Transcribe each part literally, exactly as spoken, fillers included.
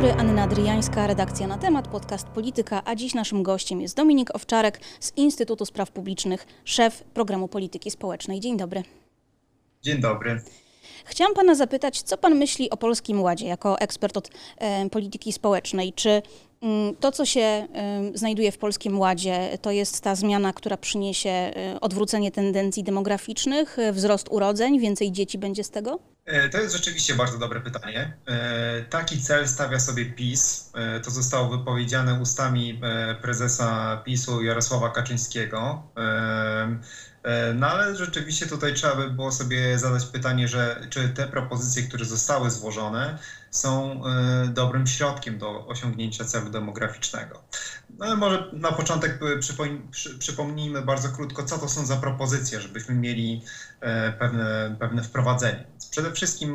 dobry, Anna Dryjańska, redakcja Na Temat, podcast Polityka, a dziś naszym gościem jest Dominik Owczarek z Instytutu Spraw Publicznych, szef Programu Polityki Społecznej. Dzień dobry. Dzień dobry. Chciałam pana zapytać, co pan myśli o Polskim Ładzie jako ekspert od e, polityki społecznej? Czy m, to, co się e, znajduje w Polskim Ładzie, to jest ta zmiana, która przyniesie e, odwrócenie tendencji demograficznych, e, wzrost urodzeń, więcej dzieci będzie z tego? To jest rzeczywiście bardzo dobre pytanie. Taki cel stawia sobie PiS. To zostało wypowiedziane ustami prezesa PiSu Jarosława Kaczyńskiego. No ale rzeczywiście tutaj trzeba by było sobie zadać pytanie, że czy te propozycje, które zostały złożone, są dobrym środkiem do osiągnięcia celu demograficznego. No ale może na początek przypomnijmy bardzo krótko, co to są za propozycje, żebyśmy mieli pewne, pewne wprowadzenie. Przede wszystkim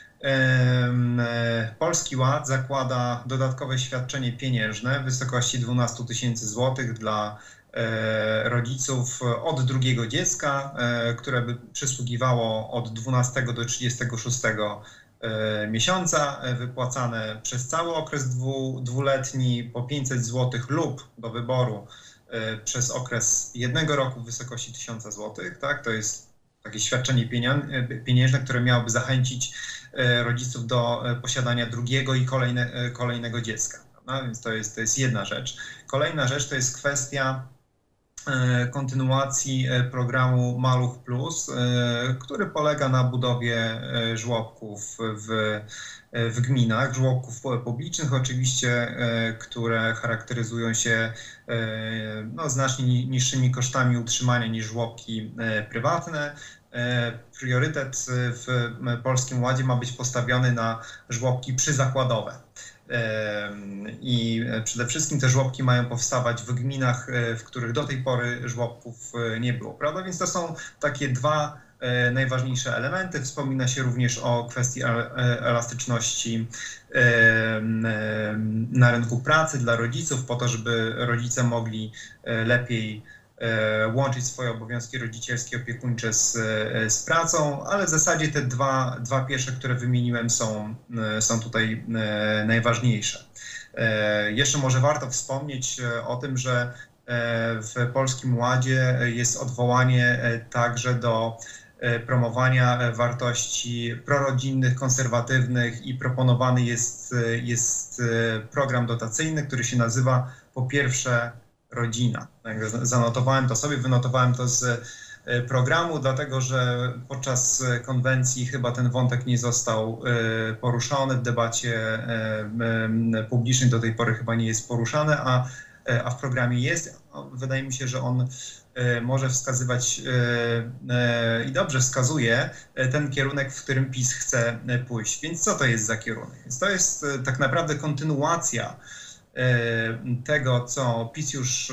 Polski Ład zakłada dodatkowe świadczenie pieniężne w wysokości dwanaście tysięcy złotych dla rodziców od drugiego dziecka, które by przysługiwało od dwunastego do trzydziestego szóstego miesiąca, wypłacane przez cały okres dwu, dwuletni po pięćset złotych lub do wyboru przez okres jednego roku w wysokości tysiąc złotych. Tak? To jest takie świadczenie pieniężne, które miałoby zachęcić rodziców do posiadania drugiego i kolejne, kolejnego dziecka. No, więc to jest, to jest jedna rzecz. Kolejna rzecz to jest kwestia kontynuacji programu Maluch Plus, który polega na budowie żłobków w, w gminach, żłobków publicznych oczywiście, które charakteryzują się no, znacznie niższymi kosztami utrzymania niż żłobki prywatne. Priorytet w Polskim Ładzie ma być postawiony na żłobki przyzakładowe. I przede wszystkim te żłobki mają powstawać w gminach, w których do tej pory żłobków nie było, prawda? Więc to są takie dwa najważniejsze elementy. Wspomina się również o kwestii elastyczności na rynku pracy dla rodziców, po to, żeby rodzice mogli lepiej łączyć swoje obowiązki rodzicielskie, opiekuńcze z, z pracą, ale w zasadzie te dwa, dwa pierwsze, które wymieniłem, są, są tutaj najważniejsze. Jeszcze może warto wspomnieć o tym, że w Polskim Ładzie jest odwołanie także do promowania wartości prorodzinnych, konserwatywnych i proponowany jest, jest program dotacyjny, który się nazywa Po pierwsze Rodzina. Zanotowałem to sobie, wynotowałem to z programu, dlatego że podczas konwencji chyba ten wątek nie został poruszony, w debacie publicznej do tej pory chyba nie jest poruszany, a, a w programie jest. Wydaje mi się, że on może wskazywać i dobrze wskazuje ten kierunek, w którym PiS chce pójść. Więc co to jest za kierunek? Więc to jest tak naprawdę kontynuacja tego, co PiS już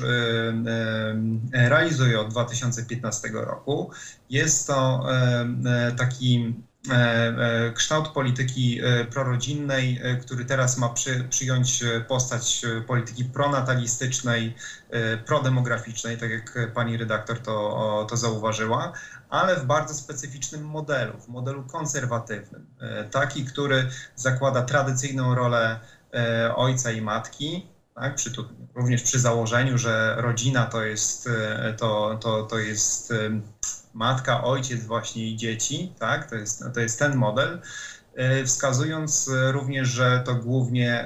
realizuje od dwa tysiące piętnastego roku. Jest to taki kształt polityki prorodzinnej, który teraz ma przy, przyjąć postać polityki pronatalistycznej, prodemograficznej, tak jak pani redaktor to, to zauważyła, ale w bardzo specyficznym modelu, w modelu konserwatywnym. Taki, który zakłada tradycyjną rolę ojca i matki, tak? Przy, tu, również przy założeniu, że rodzina to jest, to, to, to jest matka, ojciec właśnie i dzieci, tak? To jest, to jest ten model, wskazując również, że to głównie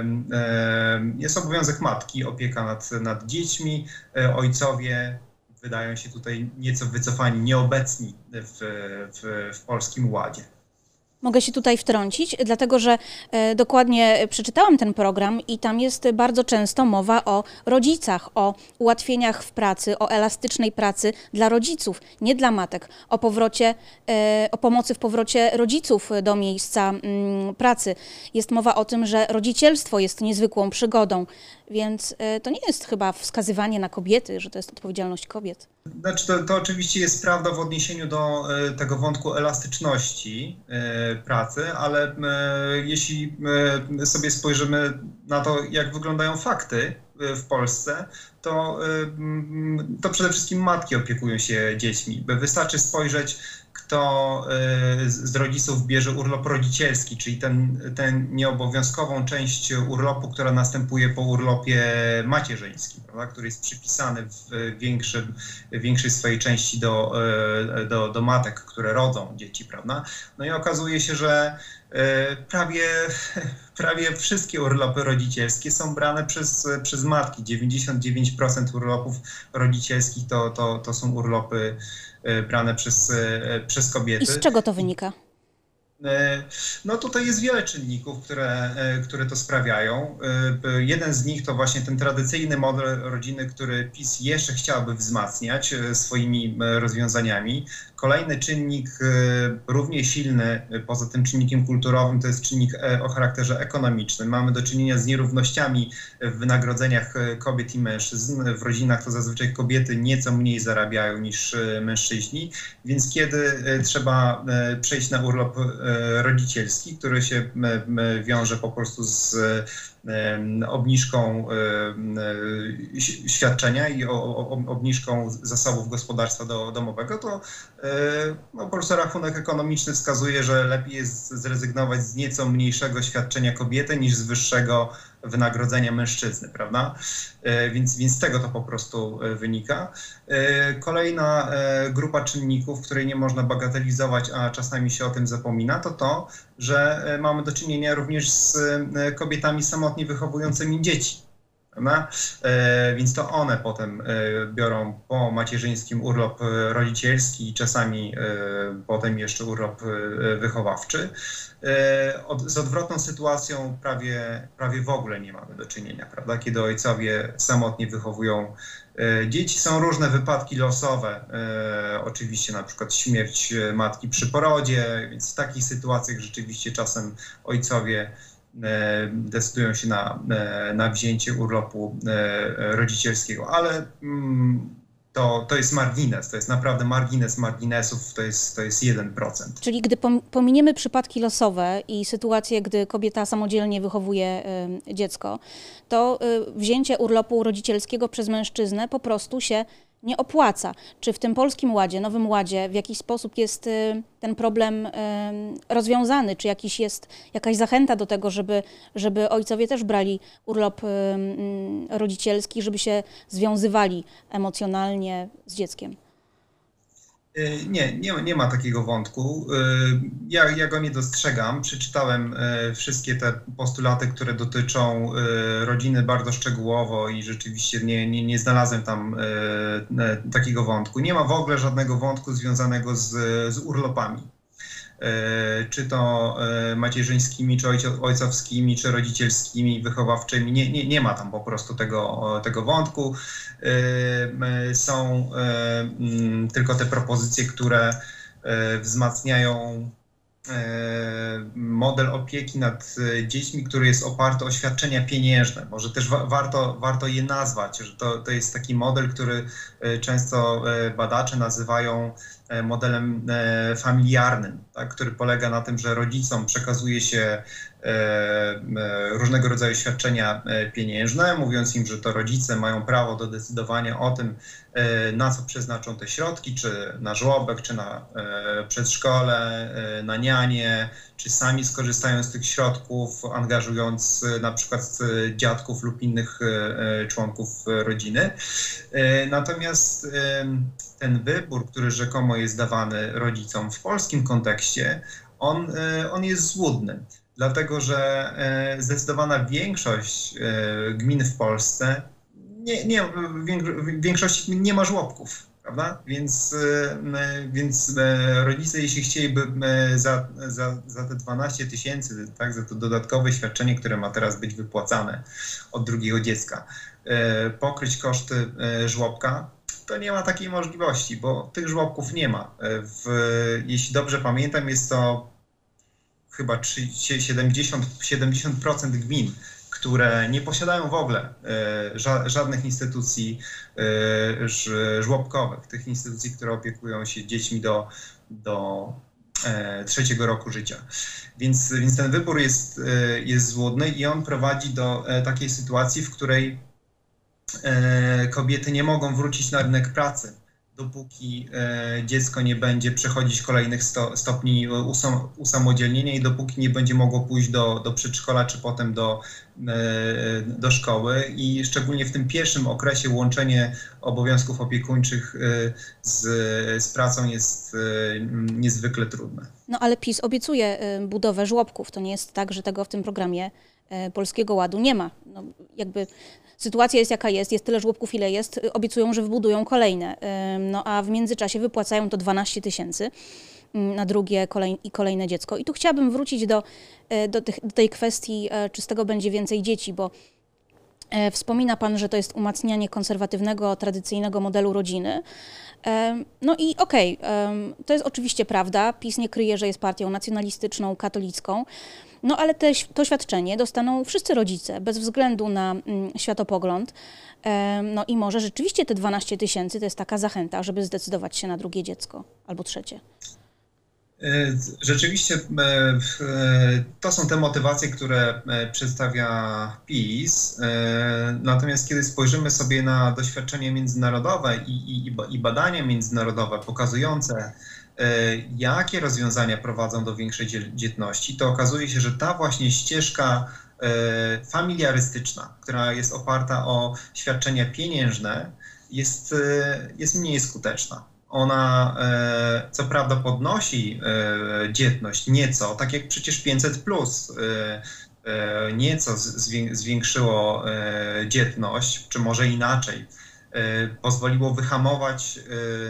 jest obowiązek matki, opieka nad, nad dziećmi, ojcowie wydają się tutaj nieco wycofani, nieobecni w, w, w Polskim Ładzie. Mogę się tutaj wtrącić, dlatego że e, dokładnie przeczytałam ten program i tam jest bardzo często mowa o rodzicach, o ułatwieniach w pracy, o elastycznej pracy dla rodziców, nie dla matek, o powrocie, e, o pomocy w powrocie rodziców do miejsca m, pracy. Jest mowa o tym, że rodzicielstwo jest niezwykłą przygodą, więc e, to nie jest chyba wskazywanie na kobiety, że to jest odpowiedzialność kobiet. Znaczy to, to oczywiście jest prawda w odniesieniu do e, tego wątku elastyczności e, pracy, ale e, jeśli e, sobie spojrzymy na to, jak wyglądają fakty w Polsce, to, to przede wszystkim matki opiekują się dziećmi. Wystarczy spojrzeć, kto z rodziców bierze urlop rodzicielski, czyli ten, ten nieobowiązkową część urlopu, która następuje po urlopie macierzyńskim, prawda, który jest przypisany w większym, większej swojej części do, do, do matek, które rodzą dzieci, prawda? No i okazuje się, że prawie, prawie wszystkie urlopy rodzicielskie są brane przez, przez matki. dziewięćdziesiąt dziewięć procent urlopów rodzicielskich to, to, to są urlopy brane przez, przez kobiety. I z czego to wynika? No tutaj jest wiele czynników, które, które to sprawiają. Jeden z nich to właśnie ten tradycyjny model rodziny, który PiS jeszcze chciałby wzmacniać swoimi rozwiązaniami. Kolejny czynnik równie silny, poza tym czynnikiem kulturowym, to jest czynnik o charakterze ekonomicznym. Mamy do czynienia z nierównościami w wynagrodzeniach kobiet i mężczyzn. W rodzinach to zazwyczaj kobiety nieco mniej zarabiają niż mężczyźni, więc kiedy trzeba przejść na urlop rodzicielski, który się wiąże po prostu z obniżką świadczenia i obniżką zasobów gospodarstwa domowego, to no, po prostu rachunek ekonomiczny wskazuje, że lepiej jest zrezygnować z nieco mniejszego świadczenia kobiety niż z wyższego wynagrodzenia mężczyzny, prawda? Więc, więc z tego to po prostu wynika. Kolejna grupa czynników, której nie można bagatelizować, a czasami się o tym zapomina, to to, że mamy do czynienia również z kobietami samotnie wychowującymi dzieci. Prawda? Więc to one potem biorą po macierzyńskim urlop rodzicielski i czasami potem jeszcze urlop wychowawczy. Od, z odwrotną sytuacją prawie, prawie w ogóle nie mamy do czynienia, prawda? Kiedy ojcowie samotnie wychowują dzieci. Są różne wypadki losowe, oczywiście na przykład śmierć matki przy porodzie, więc w takich sytuacjach rzeczywiście czasem ojcowie decydują się na, na wzięcie urlopu rodzicielskiego, ale to, to jest margines, to jest naprawdę margines marginesów, to jest, to jest jeden procent. Czyli gdy pominiemy przypadki losowe i sytuację, gdy kobieta samodzielnie wychowuje y, dziecko, to y, wzięcie urlopu rodzicielskiego przez mężczyznę po prostu się nie opłaca. Czy w tym Polskim Ładzie, Nowym Ładzie w jakiś sposób jest y, ten problem y, rozwiązany? Czy jakiś jest jakaś zachęta do tego, żeby, żeby ojcowie też brali urlop y, y, rodzicielski, żeby się związywali emocjonalnie z dzieckiem? Nie, nie, nie ma takiego wątku. Ja, ja go nie dostrzegam. Przeczytałem wszystkie te postulaty, które dotyczą rodziny bardzo szczegółowo i rzeczywiście nie, nie, nie znalazłem tam takiego wątku. Nie ma w ogóle żadnego wątku związanego z, z urlopami. Czy to macierzyńskimi, czy ojcowskimi, czy rodzicielskimi, wychowawczymi. Nie, nie, nie ma tam po prostu tego, tego wątku. Są tylko te propozycje, które wzmacniają model opieki nad dziećmi, który jest oparty o świadczenia pieniężne. Może też wa warto, warto je nazwać, że to, to jest taki model, który często badacze nazywają modelem familiarnym, tak, który polega na tym, że rodzicom przekazuje się różnego rodzaju świadczenia pieniężne, mówiąc im, że to rodzice mają prawo do decydowania o tym, na co przeznaczą te środki, czy na żłobek, czy na przedszkole, na nianie, czy sami skorzystają z tych środków, angażując na przykład dziadków lub innych członków rodziny. Natomiast ten wybór, który rzekomo jest dawany rodzicom w polskim kontekście, on, on jest złudny. Dlatego, że zdecydowana większość gmin w Polsce, nie, nie, w większości nie ma żłobków, prawda? Więc, więc rodzice, jeśli chcieliby za, za, za te dwanaście tysięcy, tak, za to dodatkowe świadczenie, które ma teraz być wypłacane od drugiego dziecka, pokryć koszty żłobka, to nie ma takiej możliwości, bo tych żłobków nie ma. W, jeśli dobrze pamiętam, jest to chyba siedemdziesiąt procent gmin, które nie posiadają w ogóle ża żadnych instytucji żłobkowych, tych instytucji, które opiekują się dziećmi do, do trzeciego roku życia. Więc, więc ten wybór jest, jest złudny i on prowadzi do takiej sytuacji, w której kobiety nie mogą wrócić na rynek pracy, dopóki dziecko nie będzie przechodzić kolejnych sto, stopni usam, usamodzielnienia i dopóki nie będzie mogło pójść do, do przedszkola czy potem do, do szkoły. I szczególnie w tym pierwszym okresie łączenie obowiązków opiekuńczych z, z pracą jest niezwykle trudne. No ale PiS obiecuje budowę żłobków. To nie jest tak, że tego w tym programie Polskiego Ładu nie ma. No, jakby sytuacja jest jaka jest, jest tyle żłobków ile jest, obiecują, że wybudują kolejne. No a w międzyczasie wypłacają to dwanaście tysięcy na drugie kolej, i kolejne dziecko. I tu chciałabym wrócić do, do, tych, do tej kwestii, czy z tego będzie więcej dzieci, bo wspomina Pan, że to jest umacnianie konserwatywnego, tradycyjnego modelu rodziny. No i okej, okay, to jest oczywiście prawda. PiS nie kryje, że jest partią nacjonalistyczną, katolicką. No ale te, to świadczenie dostaną wszyscy rodzice, bez względu na mm, światopogląd. E, no i może rzeczywiście te dwanaście tysięcy to jest taka zachęta, żeby zdecydować się na drugie dziecko albo trzecie. Rzeczywiście to są te motywacje, które przedstawia PiS. Natomiast kiedy spojrzymy sobie na doświadczenie międzynarodowe i, i, i badania międzynarodowe pokazujące, jakie rozwiązania prowadzą do większej dzietności, to okazuje się, że ta właśnie ścieżka familiarystyczna, która jest oparta o świadczenia pieniężne, jest, jest mniej skuteczna. Ona co prawda podnosi dzietność nieco, tak jak przecież pięćset plus nieco zwiększyło dzietność, czy może inaczej, pozwoliło wyhamować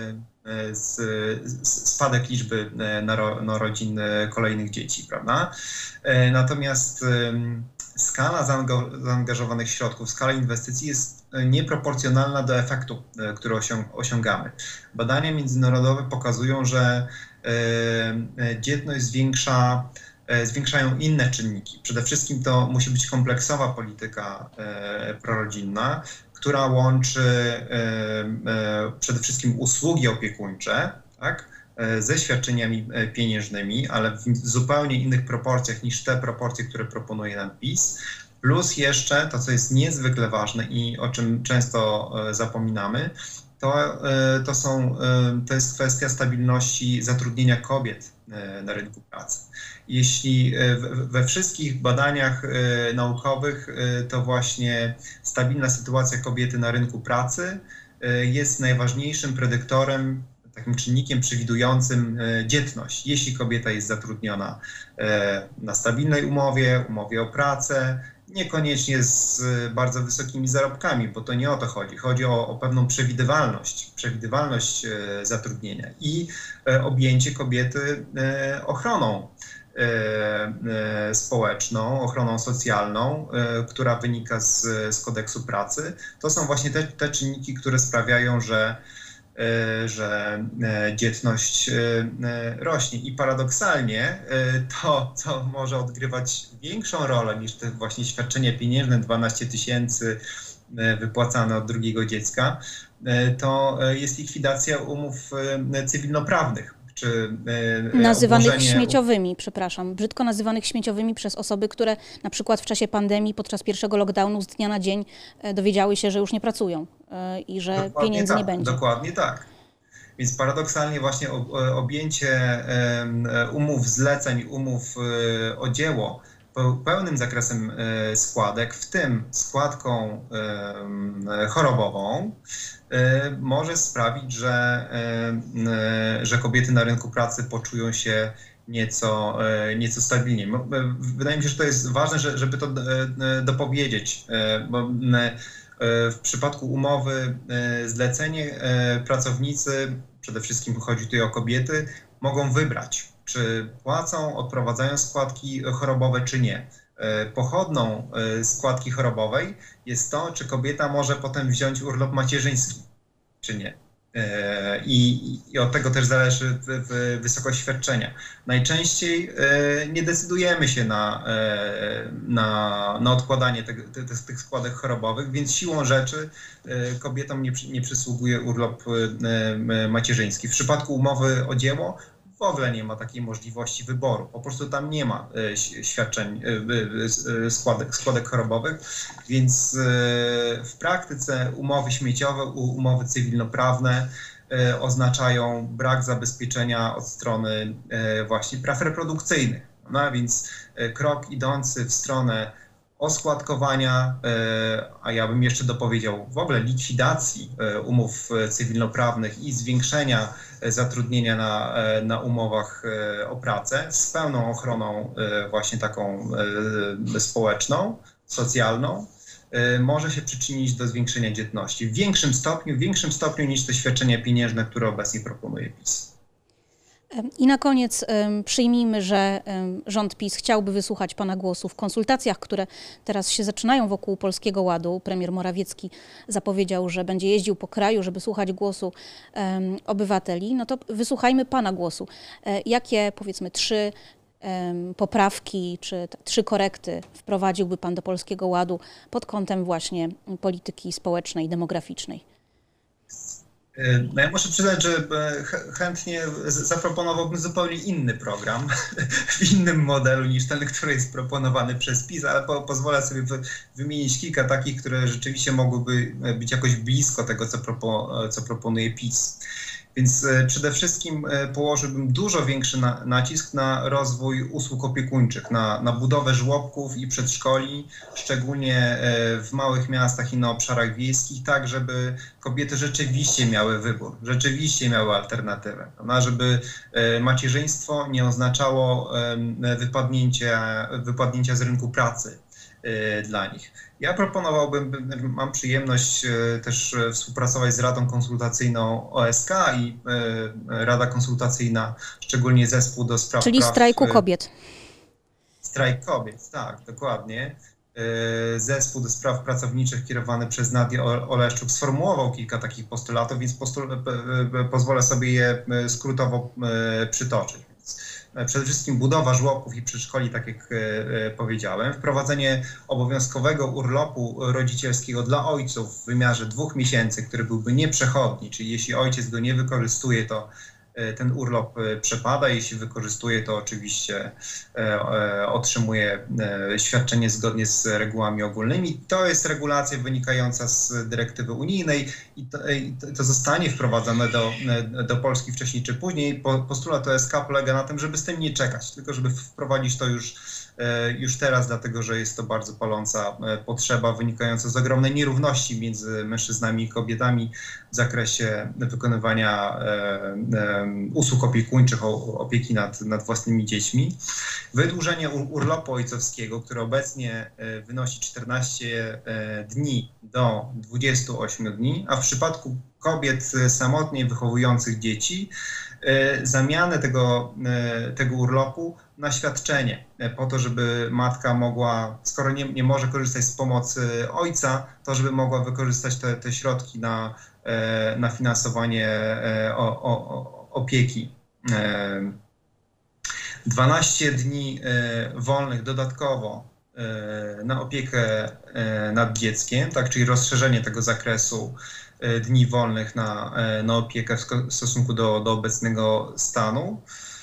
spadek liczby narodzin kolejnych dzieci, prawda? Natomiast skala zaangażowanych środków, skala inwestycji jest nieproporcjonalna do efektu, który osiągamy. Badania międzynarodowe pokazują, że dzietność zwiększa, zwiększają inne czynniki. Przede wszystkim to musi być kompleksowa polityka prorodzinna, która łączy przede wszystkim usługi opiekuńcze, tak, ze świadczeniami pieniężnymi, ale w zupełnie innych proporcjach niż te proporcje, które proponuje nam PiS. Plus jeszcze to, co jest niezwykle ważne i o czym często zapominamy, to, to, są, to jest kwestia stabilności zatrudnienia kobiet na rynku pracy. Jeśli we wszystkich badaniach naukowych to właśnie stabilna sytuacja kobiety na rynku pracy jest najważniejszym predyktorem, takim czynnikiem przewidującym dzietność. Jeśli kobieta jest zatrudniona na stabilnej umowie, umowie o pracę, niekoniecznie z bardzo wysokimi zarobkami, bo to nie o to chodzi. Chodzi o, o pewną przewidywalność, przewidywalność zatrudnienia i objęcie kobiety ochroną społeczną, ochroną socjalną, która wynika z, z kodeksu pracy. To są właśnie te, te czynniki, które sprawiają, że że dzietność rośnie. I paradoksalnie to, co może odgrywać większą rolę niż te właśnie świadczenia pieniężne, dwanaście tysięcy wypłacane od drugiego dziecka, to jest likwidacja umów cywilnoprawnych. Czy nazywanych obłożenie... śmieciowymi, przepraszam, brzydko nazywanych śmieciowymi przez osoby, które na przykład w czasie pandemii, podczas pierwszego lockdownu z dnia na dzień dowiedziały się, że już nie pracują i że dokładnie pieniędzy tak, nie będzie. Dokładnie tak. Więc paradoksalnie właśnie objęcie umów zleceń, umów o dzieło pełnym zakresem składek, w tym składką chorobową, może sprawić, że, że kobiety na rynku pracy poczują się nieco, nieco stabilniej. Wydaje mi się, że to jest ważne, żeby to dopowiedzieć, bo w przypadku umowy zlecenie pracownicy, przede wszystkim chodzi tutaj o kobiety, mogą wybrać, czy płacą, odprowadzają składki chorobowe, czy nie. Pochodną składki chorobowej jest to, czy kobieta może potem wziąć urlop macierzyński, czy nie. I, i od tego też zależy wysokość świadczenia. Najczęściej nie decydujemy się na, na, na odkładanie te, te, tych składek chorobowych, więc siłą rzeczy kobietom nie, nie przysługuje urlop macierzyński. W przypadku umowy o dzieło w ogóle nie ma takiej możliwości wyboru. Po prostu tam nie ma świadczeń, składek, składek chorobowych, więc w praktyce umowy śmieciowe, umowy cywilnoprawne oznaczają brak zabezpieczenia od strony właśnie praw reprodukcyjnych. No a więc krok idący w stronę oskładkowania, a ja bym jeszcze dopowiedział w ogóle likwidacji umów cywilnoprawnych i zwiększenia zatrudnienia na, na umowach o pracę z pełną ochroną właśnie taką społeczną, socjalną, może się przyczynić do zwiększenia dzietności w większym stopniu, w większym stopniu niż te świadczenia pieniężne, które obecnie proponuje PiS. I na koniec przyjmijmy, że rząd PiS chciałby wysłuchać pana głosu w konsultacjach, które teraz się zaczynają wokół Polskiego Ładu. Premier Morawiecki zapowiedział, że będzie jeździł po kraju, żeby słuchać głosu obywateli. No to wysłuchajmy pana głosu. Jakie, powiedzmy, trzy poprawki czy trzy korekty wprowadziłby pan do Polskiego Ładu pod kątem właśnie polityki społecznej i demograficznej? No ja muszę przyznać, że chętnie zaproponowałbym zupełnie inny program, w innym modelu niż ten, który jest proponowany przez PiS, ale po, pozwolę sobie wymienić kilka takich, które rzeczywiście mogłyby być jakoś blisko tego, co, propo, co proponuje PiS. Więc przede wszystkim położyłbym dużo większy na, nacisk na rozwój usług opiekuńczych, na, na budowę żłobków i przedszkoli, szczególnie w małych miastach i na obszarach wiejskich, tak żeby kobiety rzeczywiście miały wybór, rzeczywiście miały alternatywę. No, żeby macierzyństwo nie oznaczało wypadnięcia, wypadnięcia z rynku pracy dla nich. Ja proponowałbym, mam przyjemność też współpracować z Radą Konsultacyjną O S K i Rada Konsultacyjna, szczególnie zespół do spraw Czyli praw, strajku kobiet. Strajk kobiet, tak, dokładnie. Zespół do spraw pracowniczych kierowany przez Nadię Oleszczuk sformułował kilka takich postulatów, więc postul pozwolę sobie je skrótowo przytoczyć. Przede wszystkim budowa żłobków i przedszkoli, tak jak powiedziałem, wprowadzenie obowiązkowego urlopu rodzicielskiego dla ojców w wymiarze dwóch miesięcy, który byłby nieprzechodni, czyli jeśli ojciec go nie wykorzystuje, to ten urlop przepada, jeśli wykorzystuje, to oczywiście otrzymuje świadczenie zgodnie z regułami ogólnymi. To jest regulacja wynikająca z dyrektywy unijnej i to, to zostanie wprowadzone do, do Polski wcześniej czy później. Postulat O S K polega na tym, żeby z tym nie czekać, tylko żeby wprowadzić to już już teraz, dlatego że jest to bardzo paląca potrzeba wynikająca z ogromnej nierówności między mężczyznami i kobietami w zakresie wykonywania usług opiekuńczych, opieki nad, nad własnymi dziećmi. Wydłużenie urlopu ojcowskiego, które obecnie wynosi czternaście dni do dwudziestu ośmiu dni, a w przypadku kobiet samotnie wychowujących dzieci zamianę tego, tego urlopu na świadczenie, po to, żeby matka mogła, skoro nie, nie może korzystać z pomocy ojca, to żeby mogła wykorzystać te, te środki na, na finansowanie o, o, opieki. dwanaście dni wolnych dodatkowo na opiekę nad dzieckiem, tak, czyli rozszerzenie tego zakresu dni wolnych na, na opiekę w stosunku do, do obecnego stanu.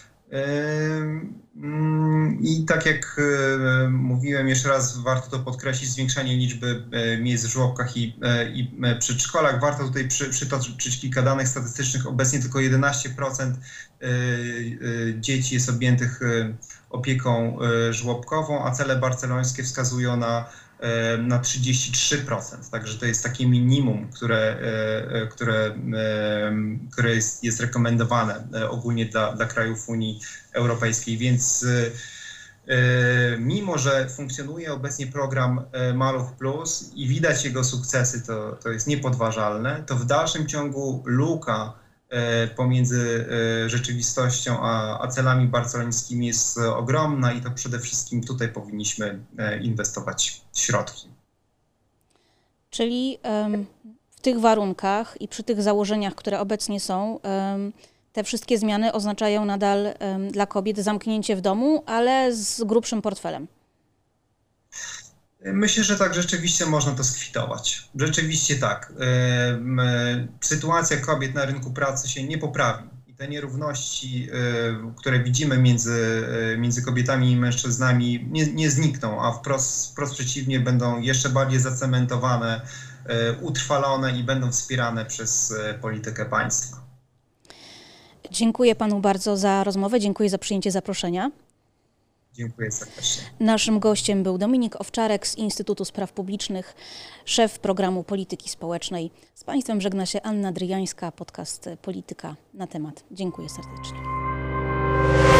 I tak jak mówiłem, jeszcze raz warto to podkreślić, zwiększanie liczby miejsc w żłobkach i, i przedszkolach. Warto tutaj przy, przytoczyć kilka danych statystycznych. Obecnie tylko jedenaście procent dzieci jest objętych opieką żłobkową, a cele barcelońskie wskazują na na trzydzieści trzy procent, także to jest takie minimum, które, które, które jest, jest rekomendowane ogólnie dla, dla krajów Unii Europejskiej, więc mimo że funkcjonuje obecnie program Maluch Plus i widać jego sukcesy, to, to jest niepodważalne, to w dalszym ciągu luka pomiędzy rzeczywistością a, a celami barcelońskimi jest ogromna i to przede wszystkim tutaj powinniśmy inwestować środki. Czyli um, w tych warunkach i przy tych założeniach, które obecnie są, um, te wszystkie zmiany oznaczają nadal um, dla kobiet zamknięcie w domu, ale z grubszym portfelem. Myślę, że tak rzeczywiście można to skwitować. Rzeczywiście tak. Sytuacja kobiet na rynku pracy się nie poprawi. I I te nierówności, które widzimy między, między kobietami i mężczyznami, nie, nie znikną, a wprost, wprost przeciwnie, będą jeszcze bardziej zacementowane, utrwalone i będą wspierane przez politykę państwa. Dziękuję panu bardzo za rozmowę, dziękuję za przyjęcie zaproszenia. Dziękuję serdecznie. Naszym gościem był Dominik Owczarek z Instytutu Spraw Publicznych, szef programu Polityki Społecznej. Z państwem żegna się Anna Dryjańska, podcast Polityka na temat. Dziękuję serdecznie.